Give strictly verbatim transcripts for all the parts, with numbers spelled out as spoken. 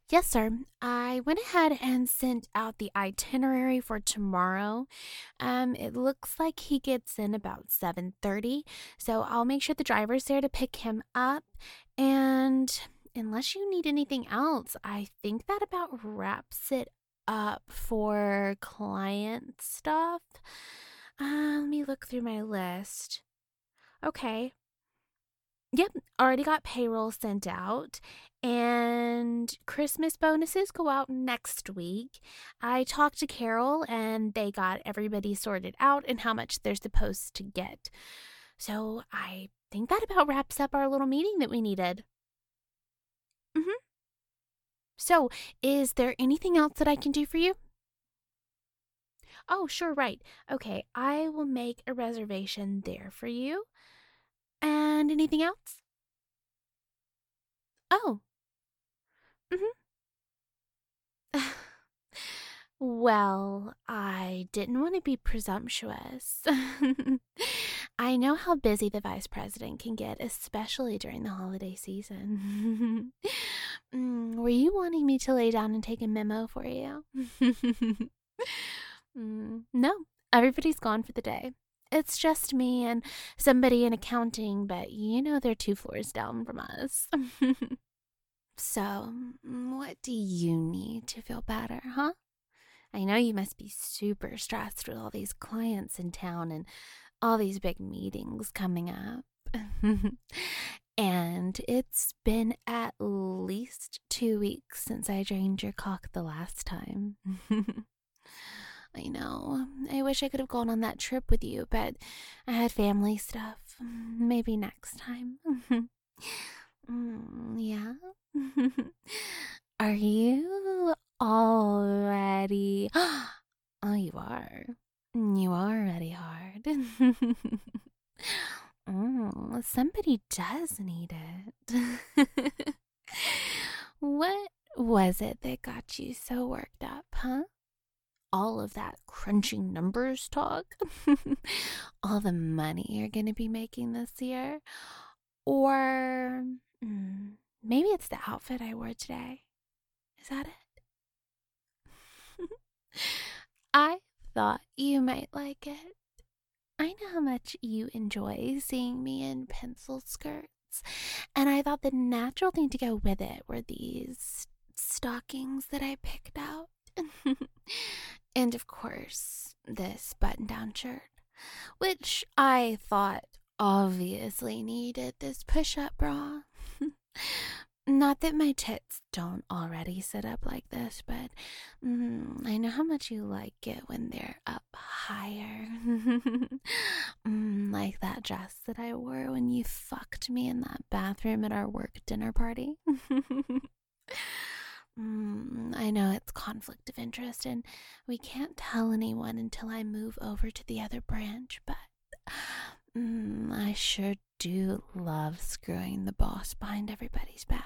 Yes, sir. I went ahead and sent out the itinerary for tomorrow. Um, it looks like he gets in about seven thirty, so I'll make sure the driver's there to pick him up. And unless you need anything else, I think that about wraps it up for client stuff. Uh, let me look through my list. Okay. Yep, already got payroll sent out, and Christmas bonuses go out next week. I talked to Carol, and they got everybody sorted out and how much they're supposed to get. So I think that about wraps up our little meeting that we needed. Mm-hmm. So, is there anything else that I can do for you? Oh, sure, right. Okay, I will make a reservation there for you. And anything else? Oh, mm-hmm. Well, I didn't want to be presumptuous. I know how busy the vice president can get, especially during the holiday season. Mm, were you wanting me to lay down and take a memo for you? Mm, no, everybody's gone for the day. It's just me and somebody in accounting, but you know they're two floors down from us. So, mm, what do you need to feel better, huh? I know you must be super stressed with all these clients in town and all these big meetings coming up. And it's been at least two weeks since I drained your cock the last time. I know. I wish I could have gone on that trip with you, but I had family stuff. Maybe next time. Mm, yeah. Are you already? Oh, you are. You are ready hard. Oh, somebody does need it. What was it that got you so worked up, huh? All of that crunching numbers talk? All the money you're going to be making this year? Or mm, maybe it's the outfit I wore today. Is that it? I thought you might like it. I know how much you enjoy seeing me in pencil skirts, and I thought the natural thing to go with it were these stockings that I picked out. And of course, this button down shirt, which I thought obviously needed this push up bra. Not that my tits don't already sit up like this, but mm, I know how much you like it when they're up higher. mm, like that dress that I wore when you fucked me in that bathroom at our work dinner party. mm, I know it's conflict of interest, and we can't tell anyone until I move over to the other branch, but mm, I sure do love screwing the boss behind everybody's back.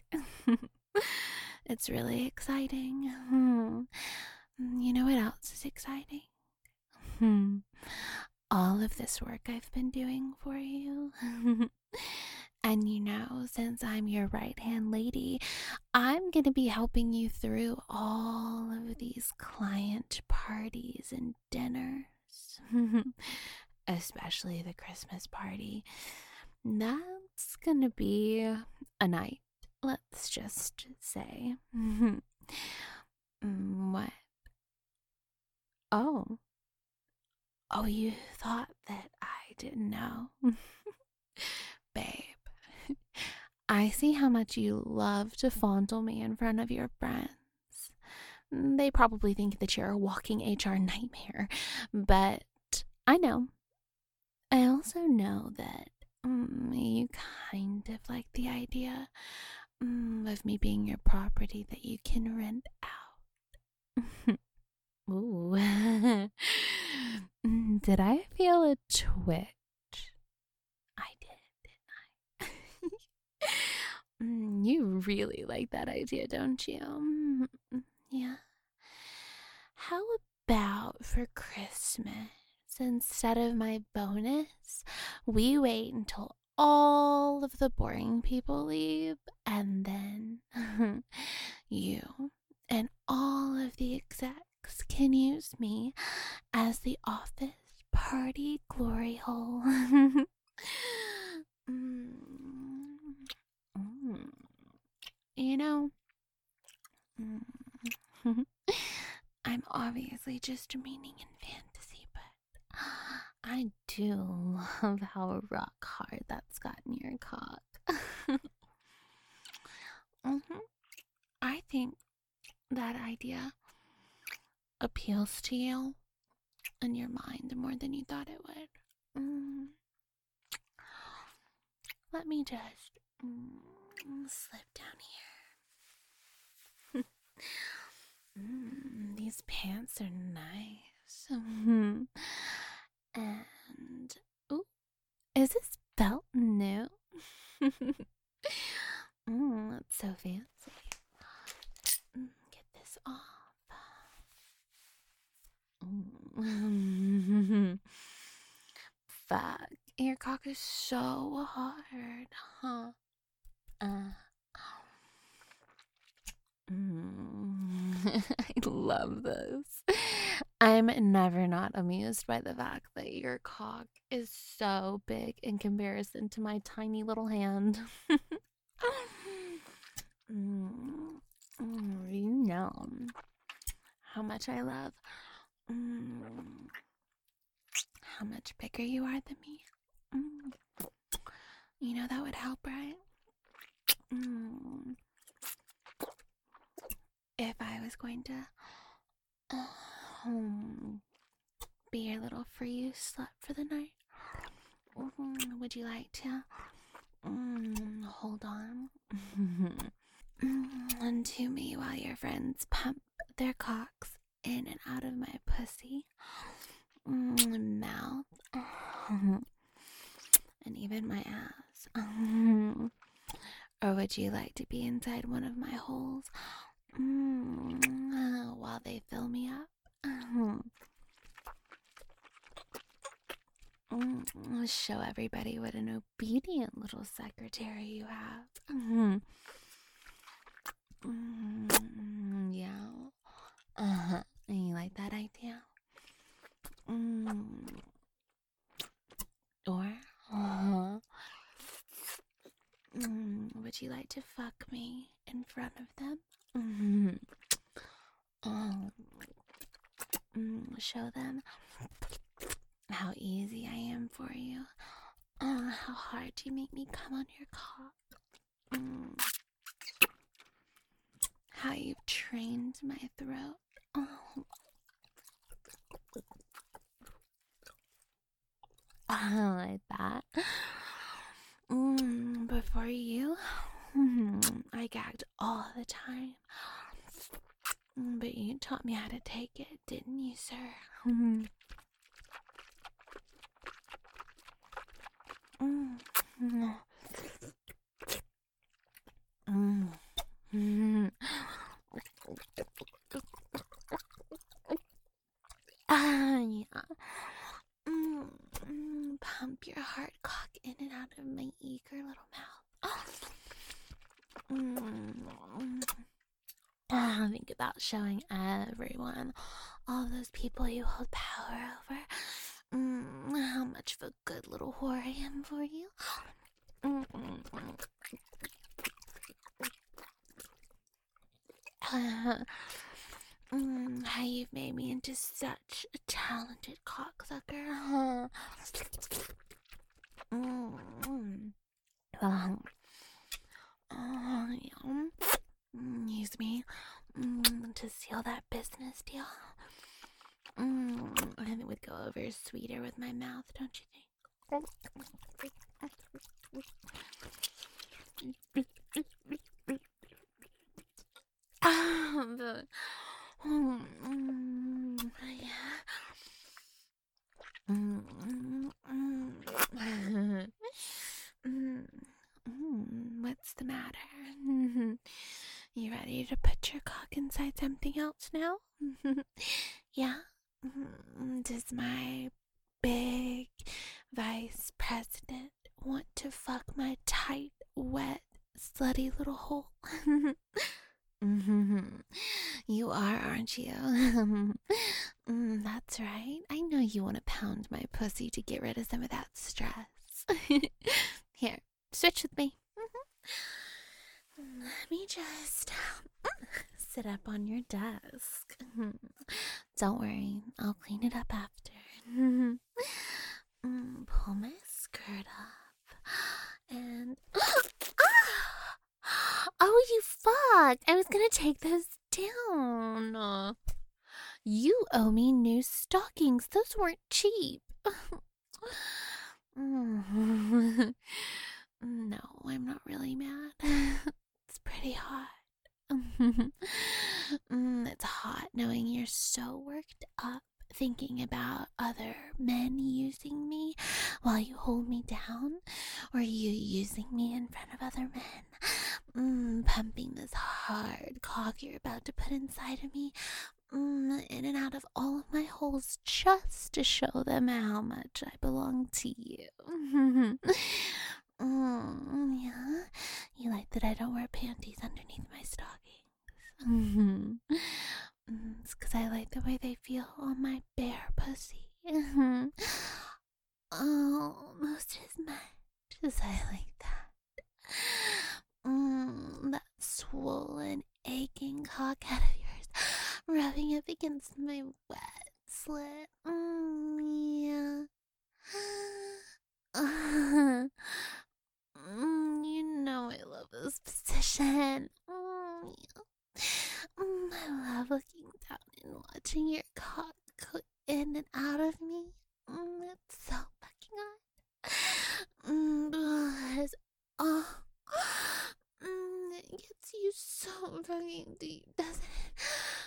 It's really exciting. Hmm. You know what else is exciting? Hmm. All of this work I've been doing for you. And you know, since I'm your right hand lady, I'm going to be helping you through all of these client parties and dinners. Especially the Christmas party. That's going to be a night, let's just say. Mm, what? Oh. Oh, you thought that I didn't know? Babe, I see how much you love to fondle me in front of your friends. They probably think that you're a walking H R nightmare, but I know. I also know that mm, you kind of like the idea mm, of me being your property that you can rent out. Ooh. Mm, did I feel a twitch? I did, didn't I? Mm, you really like that idea, don't you? Mm, yeah. How about for Christmas, instead of my bonus, we wait until all of the boring people leave and then You and all of the execs can use me as the office party glory hole. mm, mm. You know, mm, I'm obviously just meaning in fantasy, but I do love how rock hard that's gotten your cock. mm-hmm. I think that idea appeals to you in your mind more than you thought it would. Mm. Let me just mm, slip down here. mm, these pants are nice. and, ooh, is this belt new? mm, that's so fancy. Mm, get this off. Mm. Fuck, your cock is so hard, huh? Uh. Mm. I love this. I'm never not amused by the fact that your cock is so big in comparison to my tiny little hand. mm. Mm, you know how much I love mm, how much bigger you are than me. Mm. You know that would help, right? Mm. If I was going to um, be your little free slut for the night, mm, would you like to mm, hold on mm, to me while your friends pump their cocks in and out of my pussy, mm, mouth, and even my ass? Or would you like to be inside one of my holes mm, while they fill me up? Mm, show everybody what an obedient little secretary you have. Mm, yeah. Uh-huh. You like that idea? Mm. Or, uh-huh. Mm, would you like to fuck me in front of them? Mm-hmm. Oh. Mm, show them how easy I am for you. Oh, how hard you make me come on your cock. Mm. How you've trained my throat. Oh. I like that. Mm, before you, mm, I gagged all the time. Mm, but you taught me how to take it, didn't you, sir? Mm. Mm. Mm. Mm. Ah, yeah. Mm. Mm. Pump your hard cock in and out of my eager little mouth. Mm. Ah, think about showing everyone, all those people you hold power over, mm, how much of a good little whore I am for you. Mm. Uh, mm, how you've made me into such a talented cocksucker. Huh? Mm. Um, uh, yeah. Mm, use me mm, to seal that business deal. Mm, and it would go over sweeter with my mouth, don't you think? Ah, but, mm, mm, yeah. Mm, mm, mm. mm, mm, what's the matter? You ready to put your cock inside something else now? Yeah? Mm, does my big vice president want to fuck my tight, wet, slutty little hole? mm-hmm. You are, aren't you? mm, that's right. I know you want to pound my pussy to get rid of some of that stress. Here, switch with me. Mm-hmm. Let me just sit up on your desk. Don't worry, I'll clean it up after. mm, pull my skirt up. And. Oh, you fuck! I was gonna take those down. You owe me new stockings. Those weren't cheap. No, I'm not really mad. It's pretty hot. mm, it's hot knowing you're so worked up thinking about other men using me while you hold me down, or you using me in front of other men, mm, pumping this hard cock you're about to put inside of me, mm, in and out of all of my holes just to show them how much I belong to you. mm, yeah, you like that I don't wear panties underneath my stockings. It's because I like the way they feel on my bare pussy. Oh, most as much as I like that. Mm, that swollen, aching cock out of yours rubbing up against my wet slit. Mm, yeah. mm, you know I love this position. Mm, yeah. Mm, I love looking down and watching your cock go in and out of me. Mm, it's so fucking hot. Mm, because, oh, mm, it gets you so fucking deep, doesn't it?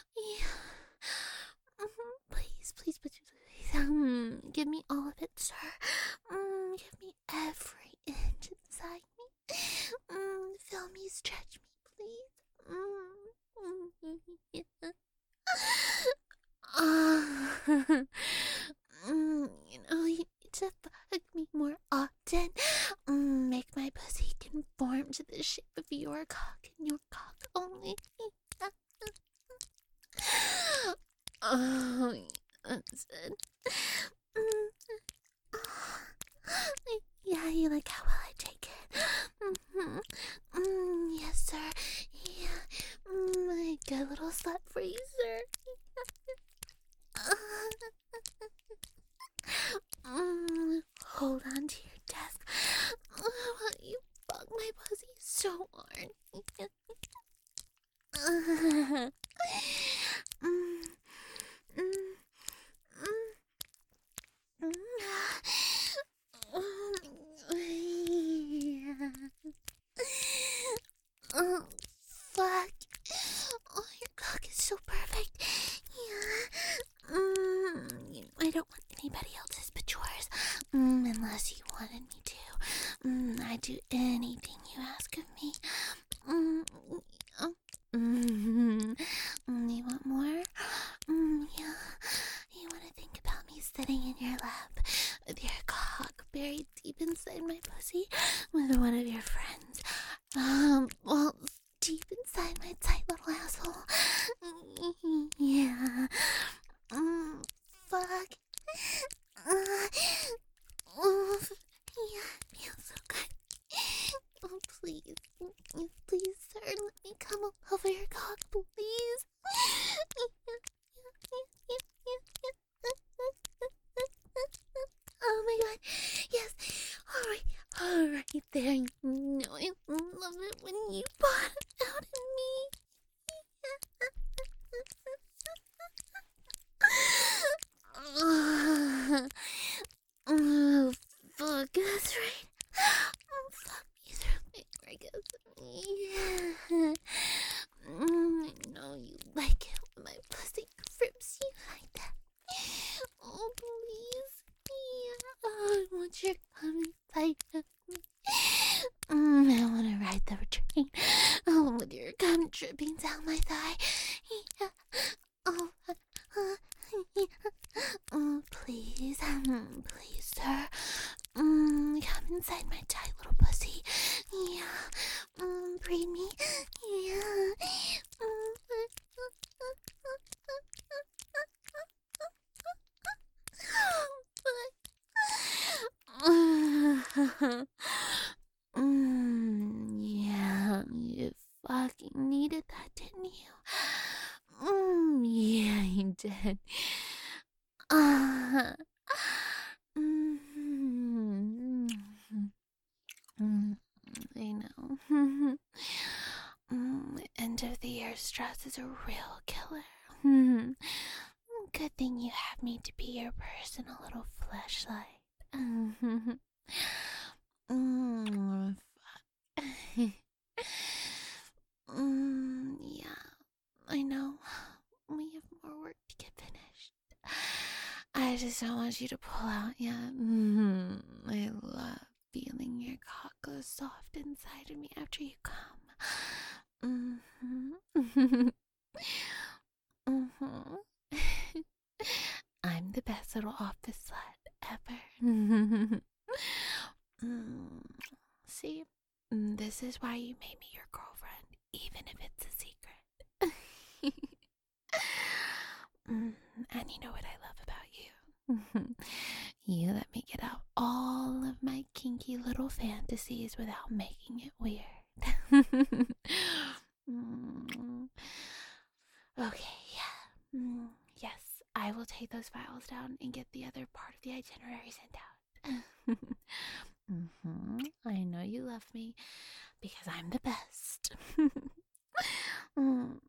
Yeah. Mm, please, please, please, please. Mm, give me all of it, sir. Mm, give me every inch inside me. Mm, feel me, stretch me, please. Mm. Yeah. uh, mm, you know, you need to fuck me more often. Mm, make my pussy conform to the shape of your cock and your cock only. Oh, that's it. Mm, yeah, you like how well I take it. Mm-hmm. Mm, yes, sir. Yeah, mm, my good little slut for you, sir. mm, hold on to your desk while you fuck my pussy so hard. mm, mm, mm, mm. Oh, fuck. Oh, your cock is so perfect. Yeah. Mm, you know, I don't want anybody else's but yours. Mm, unless you wanted me to. Mm, I'd do anything you ask of me. Mm, oh, mm, mm, you want more? Mm, yeah. You want to think about me sitting in your lap with your cock buried deep inside my pussy with one of your friends. Um, well, deep inside my tight little asshole. Yeah. Mm, fuck. Uh, oof. Yeah, feels so good. Oh, please. Please, sir, let me come all over your cock, please. Oh my god. Yes. Alright. Alright there. You know I love it when you bought it out of me. Oh, fuck. That's right. Oh, fuck me through my orgasm. Yeah. Mm, I know you like it when my pussy grips you like that. Oh, please. Yeah. Oh, I want your cum inside of me. Mm, I want to ride the train. Oh, with your cum dripping down my thigh. Yeah. Oh, uh, uh, yeah. Oh, please. Um, please, sir. Mm, come inside my tight little pussy. Yeah. Mm, breathe me. Yeah. Mm, that, didn't you? Mm, yeah, you did. Uh, mm, mm, I know. Mm, end of the year stress is a real killer. Hmm. Good thing you have me to be your personal little flashlight. Mm, mm, yeah, I know. We have more work to get finished. I just don't want you to pull out yet. Mm, I love feeling your cock go soft inside of me after you come. Mm-hmm. Mm-hmm. I'm the best little office slut ever. Mm, see, mm, this is why you made me your girlfriend, even if it's a secret. Mm, and you know what I love about you? You let me get out all of my kinky little fantasies without making it weird. Mm. Okay, yeah. Mm, yes, I will take those files down and get the other part of the itinerary sent out. Mm-hmm. I know you love me because I'm the best. Mm,